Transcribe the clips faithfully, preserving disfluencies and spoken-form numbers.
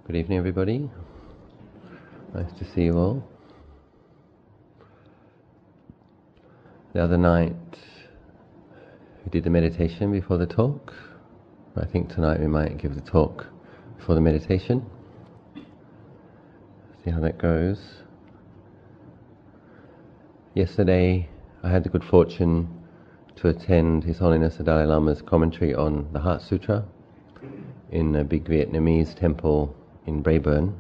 Good evening, everybody. Nice to see you all. The other night, we did the meditation before the talk. I think tonight we might give the talk before the meditation. See how that goes. Yesterday, I had the good fortune to attend His Holiness the Dalai Lama's commentary on the Heart Sutra in a big Vietnamese temple in Braeburn.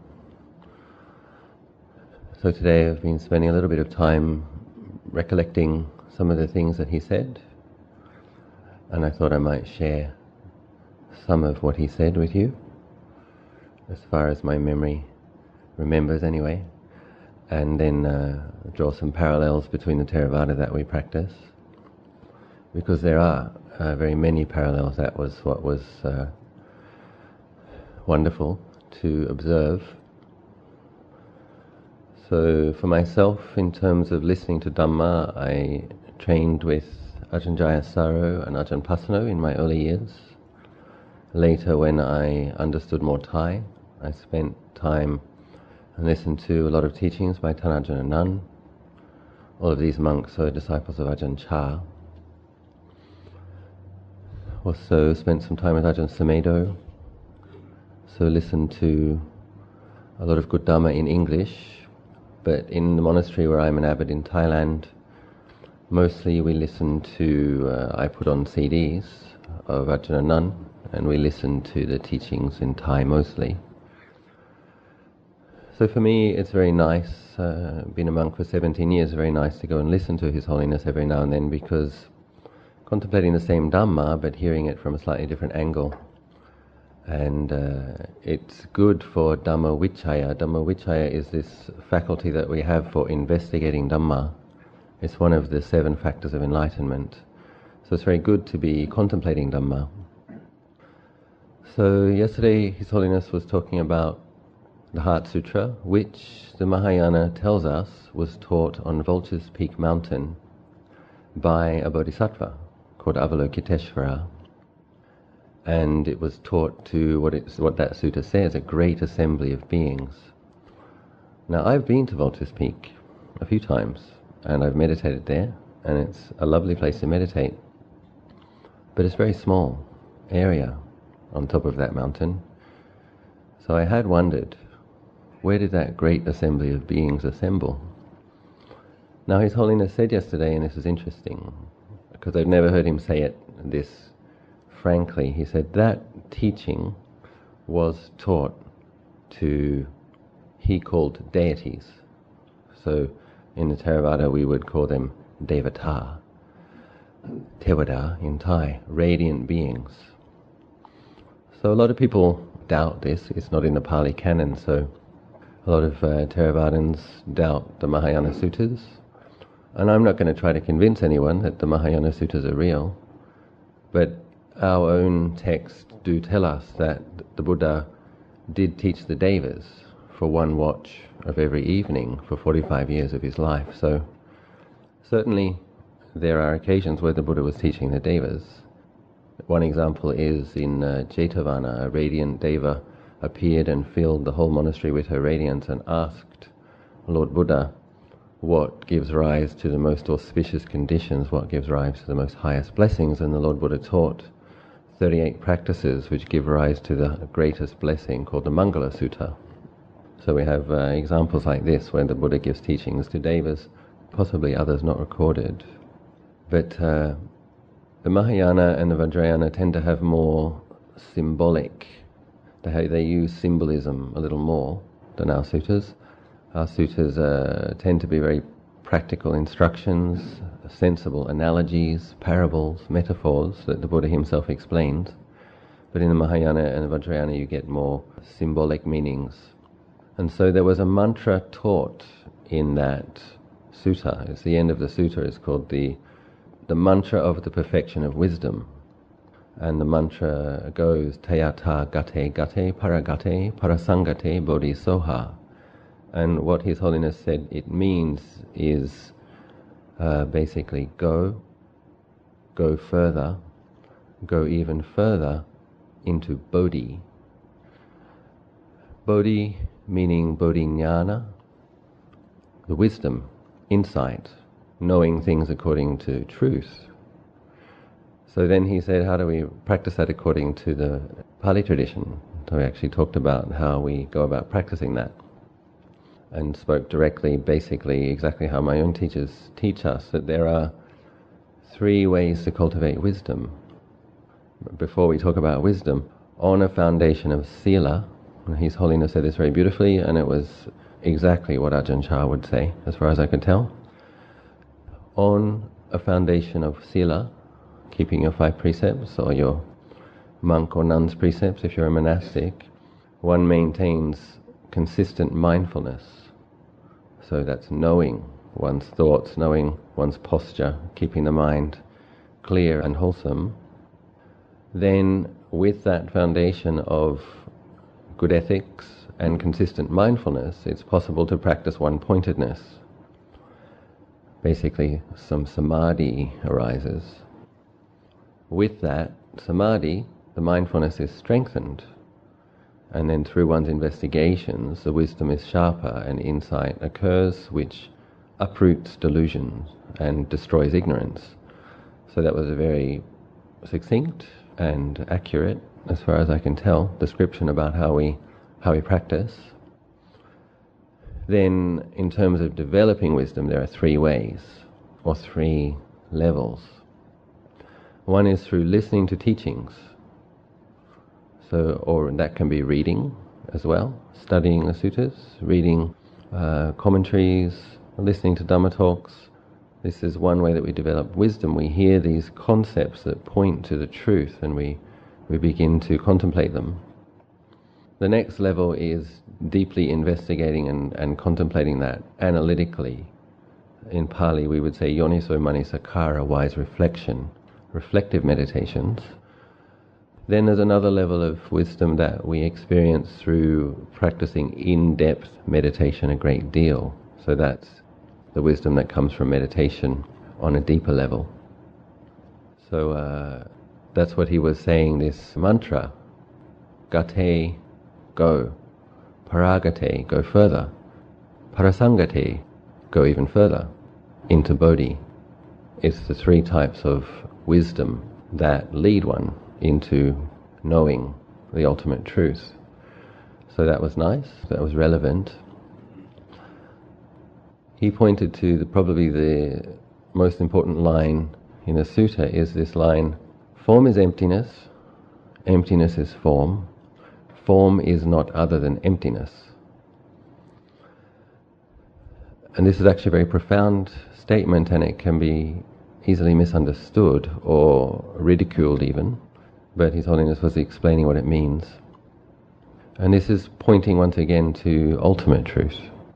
So today I've been spending a little bit of time recollecting some of the things that he said, and I thought I might share some of what he said with you, as far as my memory remembers anyway, and then uh, draw some parallels between the Theravada that we practice, because there are uh, very many parallels. That was what was uh, wonderful to observe. So for myself, in terms of listening to Dhamma, I trained with Ajahn Jayasaro and Ajahn Pasano in my early years. Later, when I understood more Thai, I spent time and listened to a lot of teachings by Thanajan Anan. All of these monks are disciples of Ajahn Chah. Also spent some time with Ajahn Sumedho. So listened to a lot of good Dhamma in English, but in the monastery where I'm an abbot in Thailand, mostly we listen to, uh, I put on C Ds of Ajahn Anan, and we listen to the teachings in Thai mostly. So for me it's very nice, uh, been a monk for seventeen years, very nice to go and listen to His Holiness every now and then, because contemplating the same Dhamma but hearing it from a slightly different angle. And uh, it's good for Dhamma Vichaya. Dhamma Vichaya is this faculty that we have for investigating Dhamma. It's one of the seven factors of enlightenment. So it's very good to be contemplating Dhamma. So yesterday His Holiness was talking about the Heart Sutra, which the Mahayana tells us was taught on Vulture's Peak Mountain by a bodhisattva called Avalokiteshvara. And it was taught to what, it's, what that sutta says, a great assembly of beings. Now, I've been to Vulture's Peak a few times, and I've meditated there, and it's a lovely place to meditate. But it's a very small area on top of that mountain. So I had wondered, where did that great assembly of beings assemble? Now, His Holiness said yesterday, and this is interesting, because I've never heard him say it this frankly, he said that teaching was taught to, he called deities. So in the Theravada we would call them Devata, Tevada in Thai, radiant beings. So a lot of people doubt this. It's not in the Pali Canon, so a lot of uh, Theravadins doubt the Mahayana Suttas. And I'm not going to try to convince anyone that the Mahayana Suttas are real, but our own texts do tell us that the Buddha did teach the Devas for one watch of every evening for forty-five years of his life. So certainly there are occasions where the Buddha was teaching the Devas. One example is in uh, Jetavana, a radiant Deva appeared and filled the whole monastery with her radiance and asked Lord Buddha, what gives rise to the most auspicious conditions, what gives rise to the most highest blessings? And the Lord Buddha taught thirty-eight practices which give rise to the greatest blessing, called the Mangala Sutta. So we have uh, examples like this where the Buddha gives teachings to Devas, possibly others not recorded. But uh, the Mahayana and the Vajrayana tend to have more symbolic, they, they use symbolism a little more than our suttas. Our suttas uh, tend to be very practical instructions, sensible analogies, parables, metaphors that the Buddha himself explains. But in the Mahayana and the Vajrayana you get more symbolic meanings. And so there was a mantra taught in that sutta. It's the end of the sutta. It's called the, the mantra of the perfection of wisdom. And the mantra goes, Tayata gate gate paragate parasangate bodhisoha. And what His Holiness said it means is uh, basically go, go further, go even further into Bodhi. Bodhi meaning bodhinyana, the wisdom, insight, knowing things according to truth. So then he said, how do we practice that according to the Pali tradition? So we actually talked about how we go about practicing that, and spoke directly, basically, exactly how my own teachers teach us, that there are three ways to cultivate wisdom. Before we talk about wisdom, on a foundation of sila, His Holiness said this very beautifully, and it was exactly what Ajahn Chah would say, as far as I could tell. On a foundation of sila, keeping your five precepts, or your monk or nun's precepts if you're a monastic, one maintains consistent mindfulness. So that's knowing one's thoughts, knowing one's posture, keeping the mind clear and wholesome. Then with that foundation of good ethics and consistent mindfulness, it's possible to practice one-pointedness. Basically, some samadhi arises. With that samadhi, the mindfulness is strengthened, and then through one's investigations, the wisdom is sharper and insight occurs, which uproots delusions and destroys ignorance. So that was a very succinct and accurate, as far as I can tell, description about how we how we practice. Then, in terms of developing wisdom, there are three ways, or three levels. One is through listening to teachings. So, or that can be reading as well, studying the suttas, reading uh, commentaries, listening to Dhamma talks. This is one way that we develop wisdom. We hear these concepts that point to the truth, and we, we begin to contemplate them. The next level is deeply investigating and, and contemplating that analytically. In Pali we would say yoniso manasikara, wise reflection, reflective meditations. Then there's another level of wisdom that we experience through practicing in-depth meditation a great deal. So that's the wisdom that comes from meditation on a deeper level. So uh, that's what he was saying, this mantra, gate, go, paragate, go further, parasangate, go even further, into bodhi. It's the three types of wisdom that lead one into knowing the ultimate truth. So that was nice, that was relevant. He pointed to the, probably the most important line in the sutta is this line, form is emptiness, emptiness is form, form is not other than emptiness. And this is actually a very profound statement, and it can be easily misunderstood or ridiculed even. But His Holiness was explaining what it means. And this is pointing once again to ultimate truth.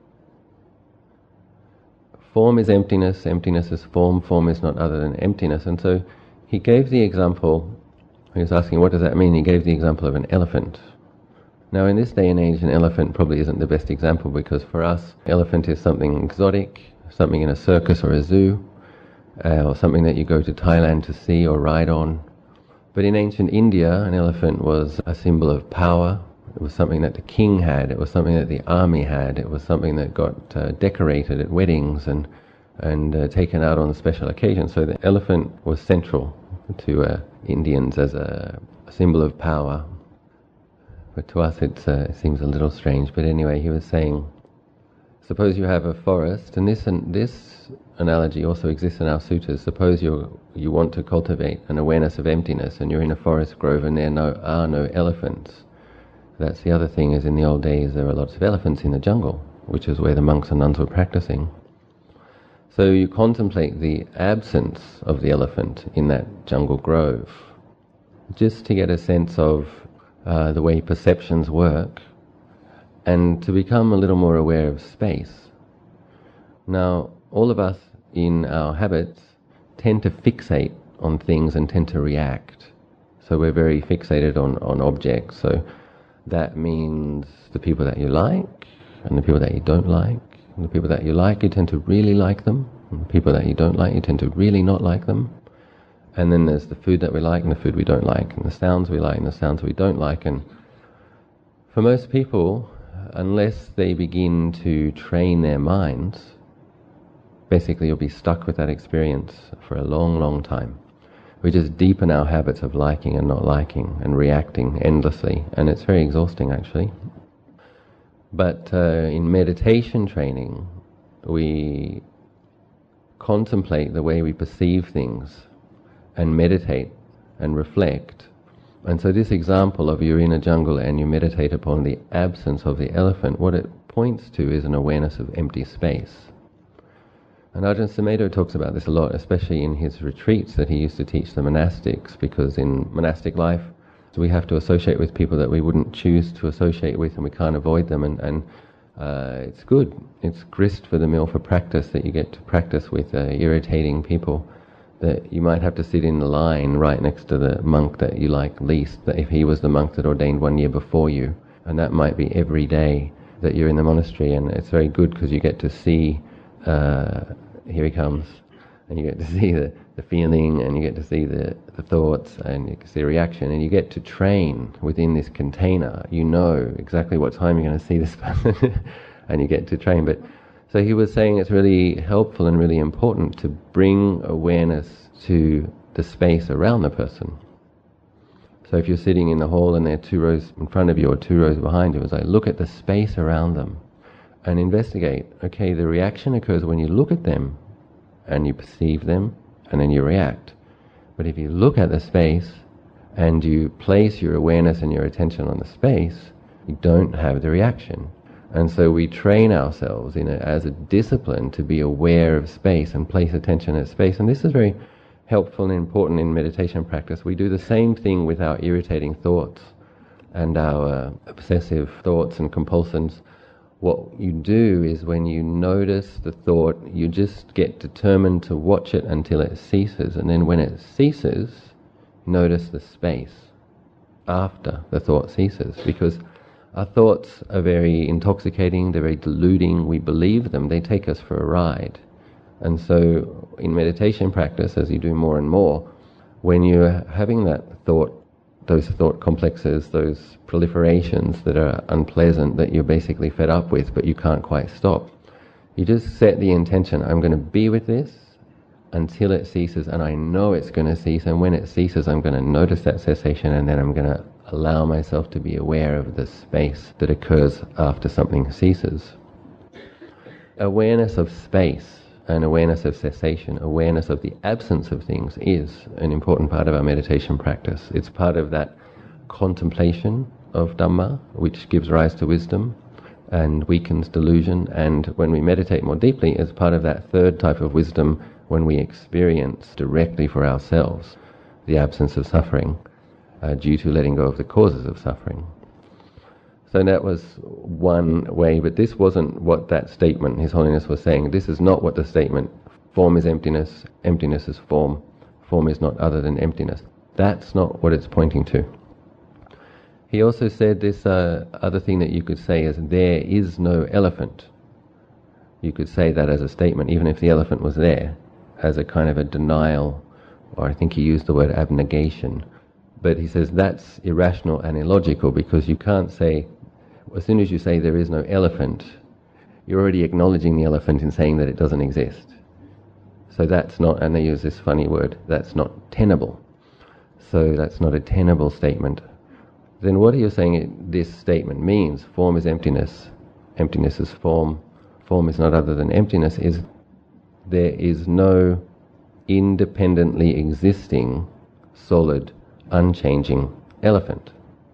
Form is emptiness, emptiness is form, form is not other than emptiness. And so he gave the example, he was asking what does that mean, he gave the example of an elephant. Now in this day and age an elephant probably isn't the best example, because for us elephant is something exotic, something in a circus or a zoo, uh, or something that you go to Thailand to see or ride on. But in ancient India, an elephant was a symbol of power. It was something that the king had. It was something that the army had. It was something that got uh, decorated at weddings and and uh, taken out on special occasions. So the elephant was central to uh, Indians as a, a symbol of power. But to us it's, uh, it seems a little strange. But anyway, he was saying, suppose you have a forest, and this and this analogy also exists in our suttas. Suppose you you want to cultivate an awareness of emptiness, and you're in a forest grove, and there no, are no elephants. That's the other thing, is in the old days there were lots of elephants in the jungle, which is where the monks and nuns were practicing. So you contemplate the absence of the elephant in that jungle grove, just to get a sense of uh, the way perceptions work, and to become a little more aware of space. Now, all of us in our habits tend to fixate on things and tend to react. So we're very fixated on, on objects. So that means the people that you like and the people that you don't like. And the people that you like, you tend to really like them. And the people that you don't like, you tend to really not like them. And then there's the food that we like and the food we don't like, and the sounds we like and the sounds we don't like. And for most people, unless they begin to train their minds, basically you'll be stuck with that experience for a long, long time. We just deepen our habits of liking and not liking and reacting endlessly, and it's very exhausting actually. But uh, in meditation training, we contemplate the way we perceive things and meditate and reflect. And so this example of you're in a jungle and you meditate upon the absence of the elephant, what it points to is an awareness of empty space. And Ajahn Sumedho talks about this a lot, especially in his retreats that he used to teach the monastics, because in monastic life we have to associate with people that we wouldn't choose to associate with, and we can't avoid them, and, and uh, it's good. It's grist for the mill for practice, that you get to practice with uh, irritating people, that you might have to sit in the line right next to the monk that you like least, that if he was the monk that ordained one year before you, and that might be every day that you're in the monastery. And it's very good because you get to see uh, here he comes, and you get to see the, the feeling, and you get to see the, the thoughts, and you can see the reaction, and you get to train within this container. You know exactly what time you're going to see this person, and you get to train. But so he was saying it's really helpful and really important to bring awareness to the space around the person. So if you're sitting in the hall and there are two rows in front of you or two rows behind you, it's like look at the space around them and investigate. Okay, the reaction occurs when you look at them and you perceive them and then you react. But if you look at the space and you place your awareness and your attention on the space, you don't have the reaction. And so we train ourselves in a, as a discipline to be aware of space and place attention at space. And this is very helpful and important in meditation practice. We do the same thing with our irritating thoughts and our uh, obsessive thoughts and compulsions. What you do is when you notice the thought, you just get determined to watch it until it ceases. And then when it ceases, notice the space after the thought ceases. Because our thoughts are very intoxicating, they're very deluding, we believe them, they take us for a ride. And so in meditation practice, as you do more and more, when you're having that thought, those thought complexes, those proliferations that are unpleasant, that you're basically fed up with but you can't quite stop, you just set the intention, I'm going to be with this until it ceases, and I know it's going to cease, and when it ceases I'm going to notice that cessation, and then I'm going to allow myself to be aware of the space that occurs after something ceases. Awareness of space and awareness of cessation, awareness of the absence of things, is an important part of our meditation practice. It's part of that contemplation of Dhamma, which gives rise to wisdom and weakens delusion. And when we meditate more deeply, it's part of that third type of wisdom when we experience directly for ourselves the absence of suffering uh, due to letting go of the causes of suffering. So that was one way, but this wasn't what that statement, His Holiness was saying. This is not what the statement, form is emptiness, emptiness is form, form is not other than emptiness. That's not what it's pointing to. He also said this uh, other thing that you could say is, there is no elephant. You could say that as a statement, even if the elephant was there, as a kind of a denial, or I think he used the word abnegation. But he says that's irrational and illogical, because you can't say, as soon as you say there is no elephant, you're already acknowledging the elephant in saying that it doesn't exist. So that's not, and they use this funny word, that's not tenable. So that's not a tenable statement. Then what are you saying it, this statement means? Form is emptiness, emptiness is form, form is not other than emptiness, is there is no independently existing, solid, unchanging elephant.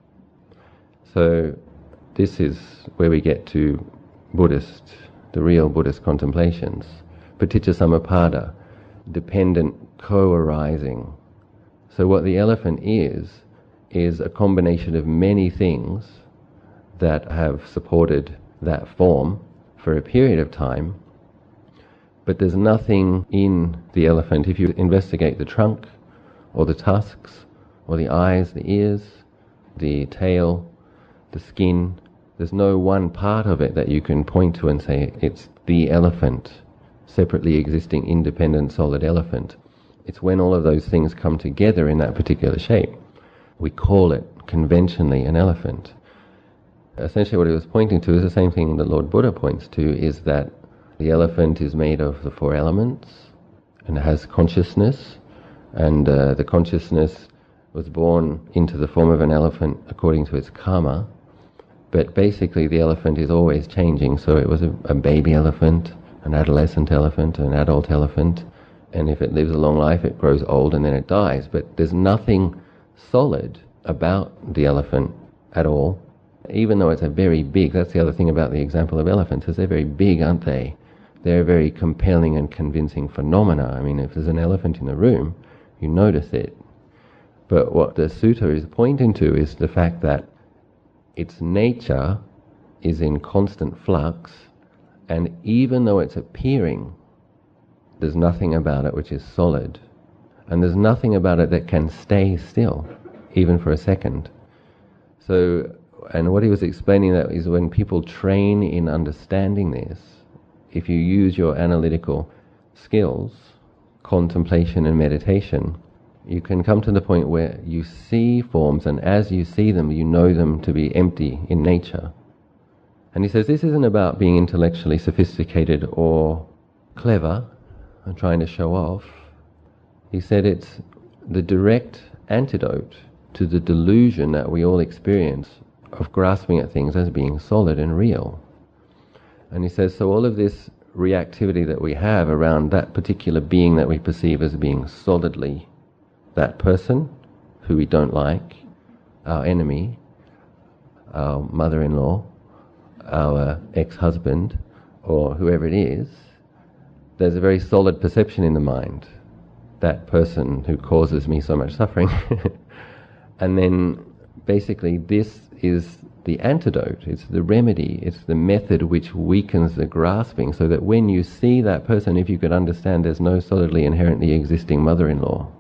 So this is where we get to Buddhist, the real Buddhist contemplations. Paticca Samuppada, dependent co-arising. So what the elephant is, is a combination of many things that have supported that form for a period of time, but there's nothing in the elephant. If you investigate the trunk, or the tusks, or the eyes, the ears, the tail, the skin, there's no one part of it that you can point to and say it's the elephant, separately existing, independent, solid elephant. It's when all of those things come together in that particular shape. We call it conventionally an elephant. Essentially what he was pointing to is the same thing that Lord Buddha points to, is that the elephant is made of the four elements and has consciousness, and uh, the consciousness was born into the form of an elephant according to its karma, but basically the elephant is always changing. So it was a, a baby elephant, an adolescent elephant, an adult elephant, and if it lives a long life it grows old and then it dies. But there's nothing solid about the elephant at all, even though it's a very big, that's the other thing about the example of elephants, is they're very big, aren't they? They're very compelling and convincing phenomena. I mean, if there's an elephant in the room, you notice it. But what the sutta is pointing to is the fact that its nature is in constant flux, and even though it's appearing, there's nothing about it which is solid. And there's nothing about it that can stay still, even for a second. So, and what he was explaining that is when people train in understanding this, if you use your analytical skills, contemplation and meditation, you can come to the point where you see forms, and as you see them, you know them to be empty in nature. And he says this isn't about being intellectually sophisticated or clever and trying to show off. He said it's the direct antidote to the delusion that we all experience of grasping at things as being solid and real. And he says, so all of this reactivity that we have around that particular being that we perceive as being solidly that person who we don't like, our enemy, our mother-in-law, our ex-husband, or whoever it is, there's a very solid perception in the mind, that person who causes me so much suffering. And then basically this is the antidote, it's the remedy, it's the method which weakens the grasping, so that when you see that person, if you could understand there's no solidly inherently existing mother-in-law,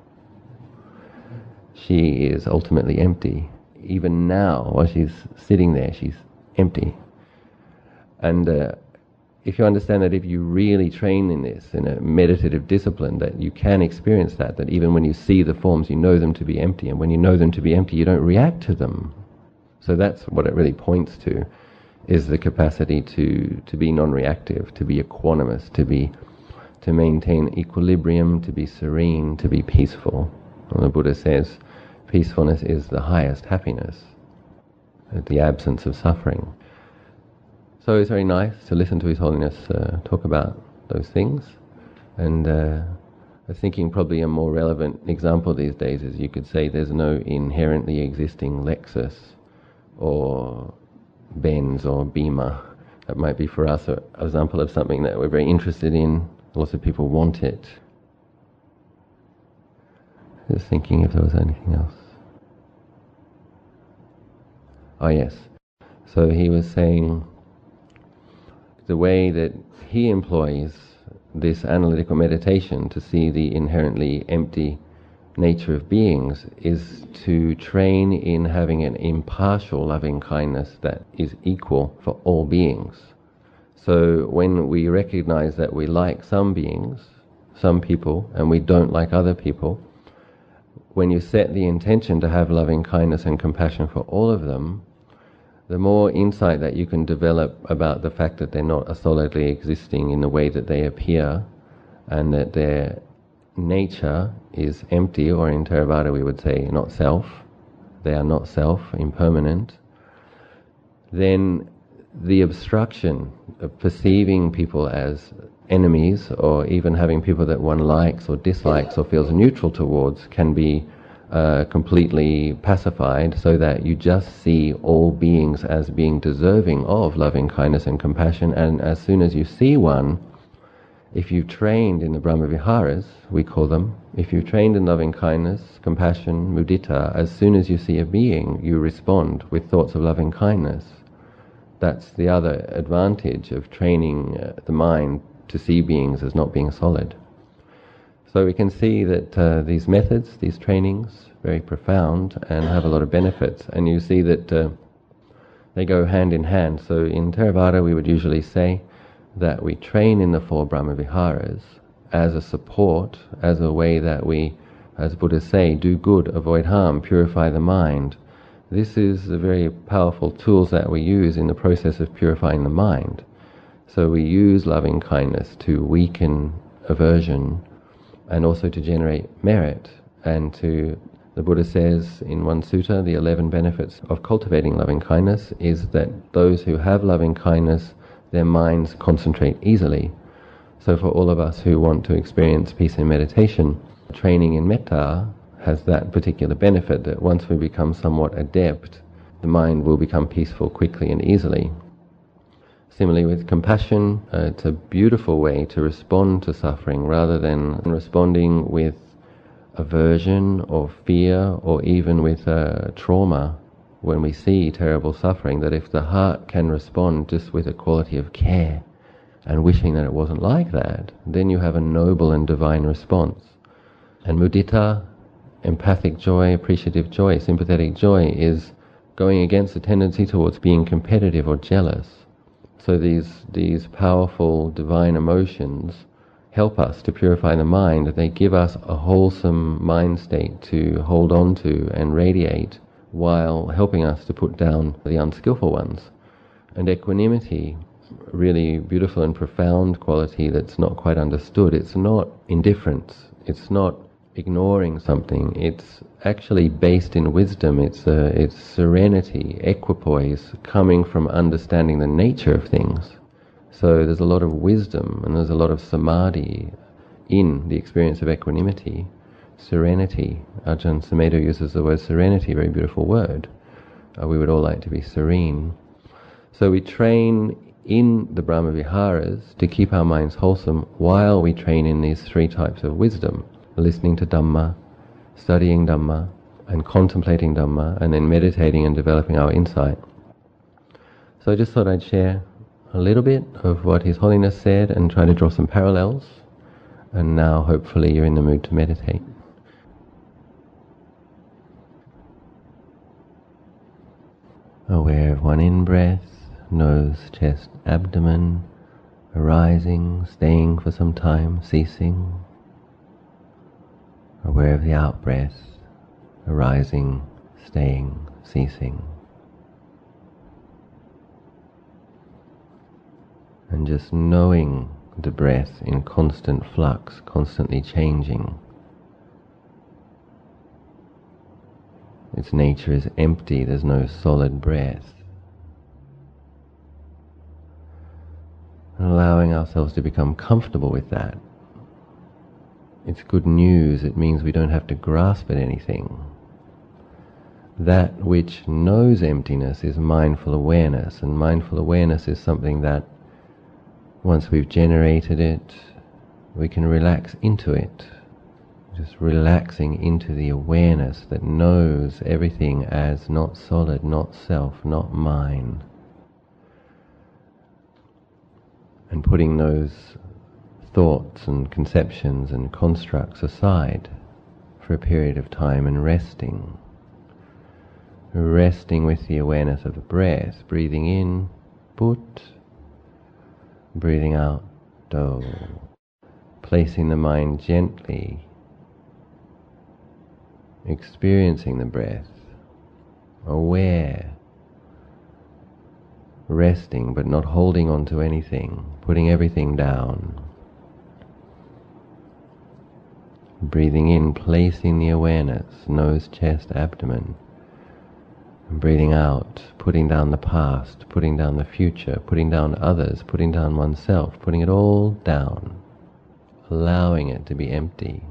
she is ultimately empty. Even now, while she's sitting there, she's empty. And uh, if you understand that if you really train in this, in a meditative discipline, that you can experience that, that even when you see the forms, you know them to be empty, and when you know them to be empty, you don't react to them. So that's what it really points to, is the capacity to, to be non-reactive, to be equanimous, to be to maintain equilibrium, to be serene, to be peaceful. And the Buddha says, peacefulness is the highest happiness, the absence of suffering. So it's very nice to listen to His Holiness uh, talk about those things. And uh, I was thinking probably a more relevant example these days is you could say there's no inherently existing Lexus or Benz or Beamer. That might be for us an example of something that we're very interested in. Lots of people want it. Just thinking if there was anything else. Oh yes. So he was saying the way that he employs this analytical meditation to see the inherently empty nature of beings is to train in having an impartial loving kindness that is equal for all beings. So when we recognize that we like some beings, some people, and we don't like other people, when you set the intention to have loving kindness and compassion for all of them, the more insight that you can develop about the fact that they're not solidly existing in the way that they appear, and that their nature is empty, or in Theravada we would say not self, they are not self, impermanent, then the obstruction of perceiving people as enemies, or even having people that one likes or dislikes or feels neutral towards, can be uh, completely pacified, so that you just see all beings as being deserving of loving kindness and compassion. And as soon as you see one, if you've trained in the Brahma Viharas, we call them, if you've trained in loving kindness, compassion, mudita, as soon as you see a being, you respond with thoughts of loving kindness. That's the other advantage of training uh, the mind to see beings as not being solid. So we can see that uh, these methods, these trainings, very profound and have a lot of benefits. And you see that uh, they go hand in hand. So in Theravada we would usually say that we train in the four Brahma Viharas as a support, as a way that we, as Buddhists say, do good, avoid harm, purify the mind, This is a very powerful tool that we use in the process of purifying the mind. So we use loving kindness to weaken aversion and also to generate merit, and to, the Buddha says in one sutta, the eleven benefits of cultivating loving kindness is that those who have loving kindness, their minds concentrate easily. So for all of us who want to experience peace in meditation, training in metta has that particular benefit, that once we become somewhat adept, the mind will become peaceful quickly and easily. Similarly with compassion, uh, it's a beautiful way to respond to suffering rather than responding with aversion or fear or even with uh, trauma when we see terrible suffering, that if the heart can respond just with a quality of care and wishing that it wasn't like that, then you have a noble and divine response. And mudita, empathic joy, appreciative joy, sympathetic joy, is going against the tendency towards being competitive or jealous. So these these powerful divine emotions help us to purify the mind. They give us a wholesome mind state to hold on to and radiate, while helping us to put down the unskillful ones. And equanimity, really beautiful and profound quality that's not quite understood. It's not indifference. It's not ignoring something. It's actually based in wisdom. It's uh, it's serenity, equipoise, coming from understanding the nature of things. So there's a lot of wisdom and there's a lot of samadhi in the experience of equanimity. Serenity. Ajahn Sumedho uses the word serenity, a very beautiful word. Uh, we would all like to be serene. So we train in the Brahma Viharas to keep our minds wholesome while we train in these three types of wisdom: listening to Dhamma, studying Dhamma, and contemplating Dhamma, and then meditating and developing our insight. So I just thought I'd share a little bit of what His Holiness said and try to draw some parallels. And now hopefully you're in the mood to meditate. Aware of one in-breath, nose, chest, abdomen, arising, staying for some time, ceasing. Aware of the out-breath, arising, staying, ceasing. And just knowing the breath in constant flux, constantly changing. Its nature is empty, there's no solid breath. And allowing ourselves to become comfortable with that. It's good news. It means we don't have to grasp at anything. That which knows emptiness is mindful awareness, and mindful awareness is something that once we've generated it, we can relax into it. Just relaxing into the awareness that knows everything as not solid, not self, not mine. And putting those thoughts and conceptions and constructs aside for a period of time and resting. Resting with the awareness of the breath, breathing in, put, breathing out, do. Placing the mind gently, experiencing the breath, aware, resting but not holding on to anything, putting everything down. Breathing in, placing the awareness, nose, chest, abdomen. And breathing out, putting down the past, putting down the future, putting down others, putting down oneself, putting it all down, allowing it to be empty.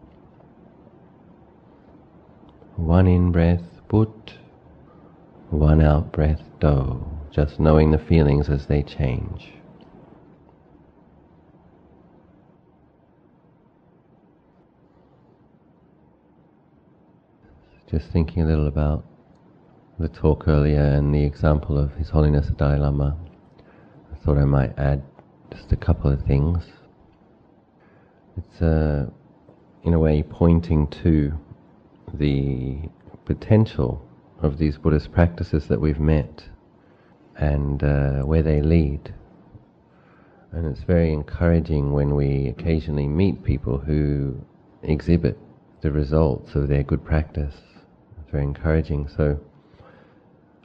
One in-breath, put, one out-breath, do, just knowing the feelings as they change. Just thinking a little about the talk earlier and the example of His Holiness the Dalai Lama, I thought I might add just a couple of things. It's uh, in a way pointing to the potential of these Buddhist practices that we've met and uh, where they lead. And it's very encouraging when we occasionally meet people who exhibit the results of their good practice. It's very encouraging. So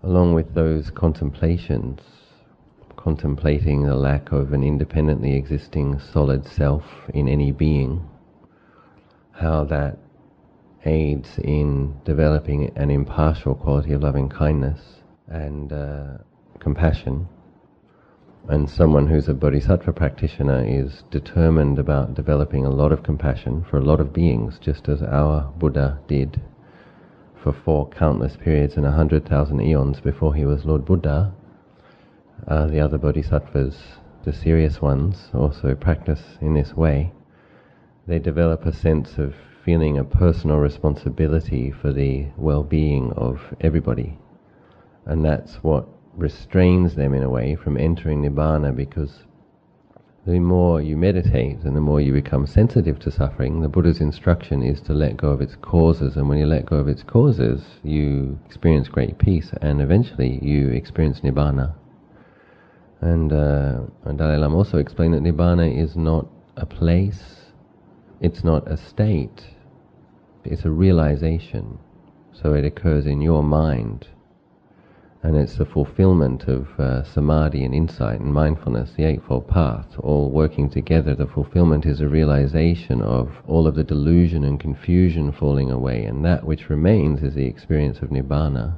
along with those contemplations, contemplating the lack of an independently existing solid self in any being, how that aids in developing an impartial quality of loving kindness and uh, compassion. And someone who's a bodhisattva practitioner is determined about developing a lot of compassion for a lot of beings, just as our Buddha did for four countless periods and a hundred thousand eons before he was Lord Buddha. Uh, the other bodhisattvas, the serious ones, also practice in this way. They develop a sense of feeling a personal responsibility for the well-being of everybody. And that's what restrains them in a way from entering Nibbana, because the more you meditate and the more you become sensitive to suffering, the Buddha's instruction is to let go of its causes, and when you let go of its causes, you experience great peace, and eventually you experience Nibbana. And uh, Dalai Lama also explained that Nibbana is not a place, it's not a state, it's a realization. So it occurs in your mind. And it's the fulfillment of uh, samadhi and insight and mindfulness, the Eightfold Path, all working together. The fulfillment is a realization of all of the delusion and confusion falling away, and that which remains is the experience of Nibbana.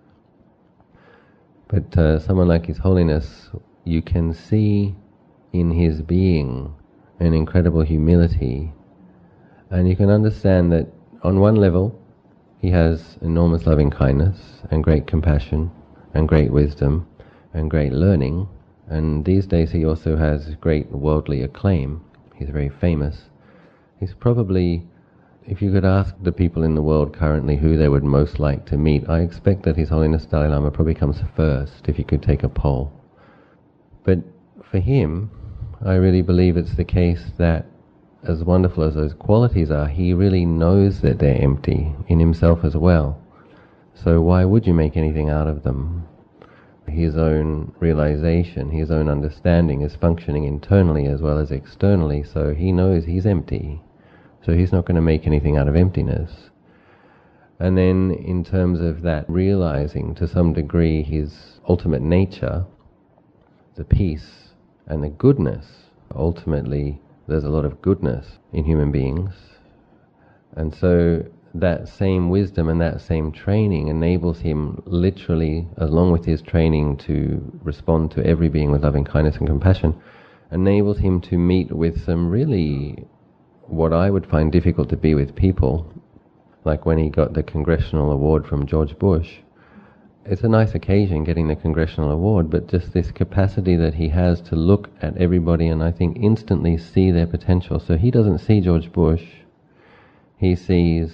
But uh, someone like His Holiness, you can see in his being an incredible humility, and you can understand that on one level he has enormous loving kindness and great compassion and great wisdom and great learning, and these days he also has great worldly acclaim. He's very famous. He's probably, if you could ask the people in the world currently who they would most like to meet, I expect that His Holiness Dalai Lama probably comes first if you could take a poll. But for him, I really believe it's the case that as wonderful as those qualities are, he really knows that they're empty in himself as well. So why would you make anything out of them? His own realization, his own understanding is functioning internally as well as externally, so he knows he's empty. So he's not going to make anything out of emptiness. And then in terms of that realizing to some degree his ultimate nature, the peace and the goodness, ultimately there's a lot of goodness in human beings. And so that same wisdom and that same training enables him literally, along with his training to respond to every being with loving kindness and compassion, enables him to meet with some really, what I would find difficult to be with people, like when he got the Congressional Award from George Bush. It's a nice occasion getting the Congressional Award, but just this capacity that he has to look at everybody and I think instantly see their potential. So he doesn't see George Bush, he sees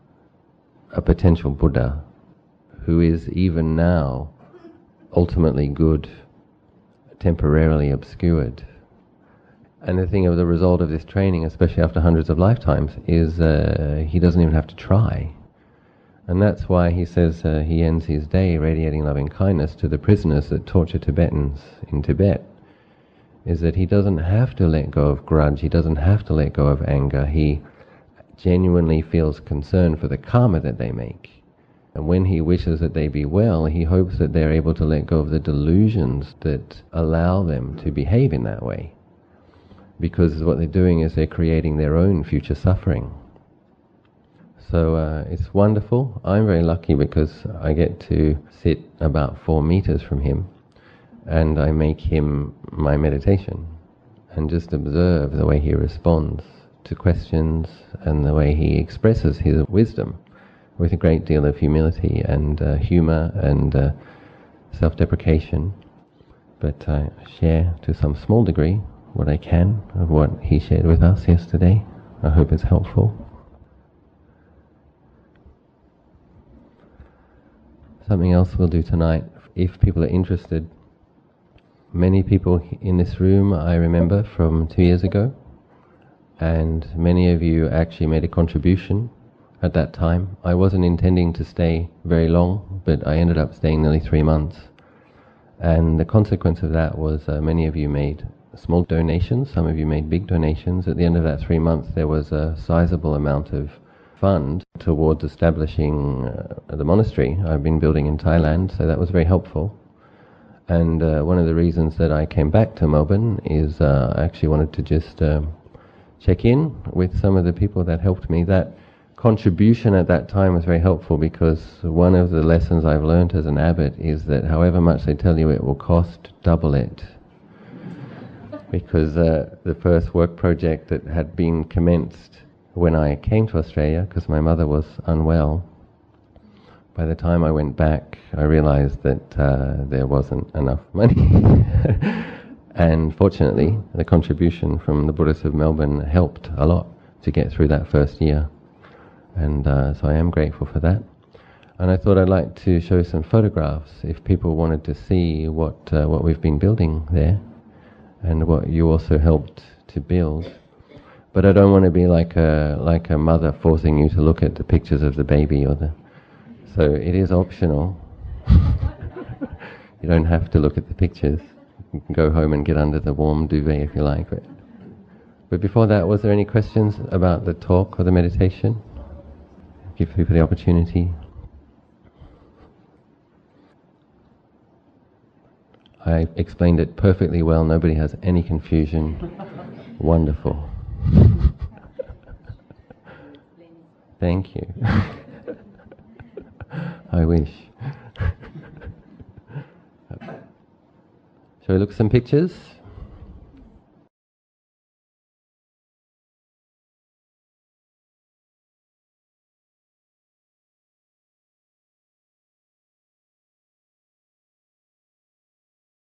a potential Buddha who is even now ultimately good, temporarily obscured. And the thing of the result of this training, especially after hundreds of lifetimes, is uh, he doesn't even have to try. And that's why he says uh, he ends his day radiating loving kindness to the prisoners that torture Tibetans in Tibet, is that he doesn't have to let go of grudge, he doesn't have to let go of anger, he genuinely feels concern for the karma that they make. And when he wishes that they be well, he hopes that they're able to let go of the delusions that allow them to behave in that way. Because what they're doing is they're creating their own future suffering. So uh, it's wonderful. I'm very lucky because I get to sit about four meters from him and I make him my meditation and just observe the way he responds to questions and the way he expresses his wisdom with a great deal of humility and uh, humor and uh, self-deprecation. But I share to some small degree what I can of what he shared with us yesterday. I hope it's helpful. Something else we'll do tonight, if people are interested. Many people in this room I remember from two years ago, and many of you actually made a contribution at that time. I wasn't intending to stay very long, but I ended up staying nearly three months. And the consequence of that was uh, many of you made small donations, some of you made big donations. At the end of that three months there was a sizable amount of fund towards establishing uh, the monastery I've been building in Thailand, so that was very helpful. And uh, one of the reasons that I came back to Melbourne is uh, I actually wanted to just um, check in with some of the people that helped me. That contribution at that time was very helpful, because one of the lessons I've learned as an abbot is that however much they tell you it will cost, double it. Because uh, the first work project that had been commenced when I came to Australia, because my mother was unwell, by the time I went back, I realized that uh, there wasn't enough money. And fortunately, the contribution from the Buddhists of Melbourne helped a lot to get through that first year. And uh, so I am grateful for that. And I thought I'd like to show some photographs if people wanted to see what uh, what we've been building there, and what you also helped to build. But I don't want to be like a like a mother forcing you to look at the pictures of the baby or the. So it is optional. You don't have to look at the pictures. You can go home and get under the warm duvet if you like. But, but before that, was there any questions about the talk or the meditation? Give people the opportunity. I explained it perfectly well. Nobody has any confusion. Wonderful. Thank you. I wish. Shall we look at some pictures?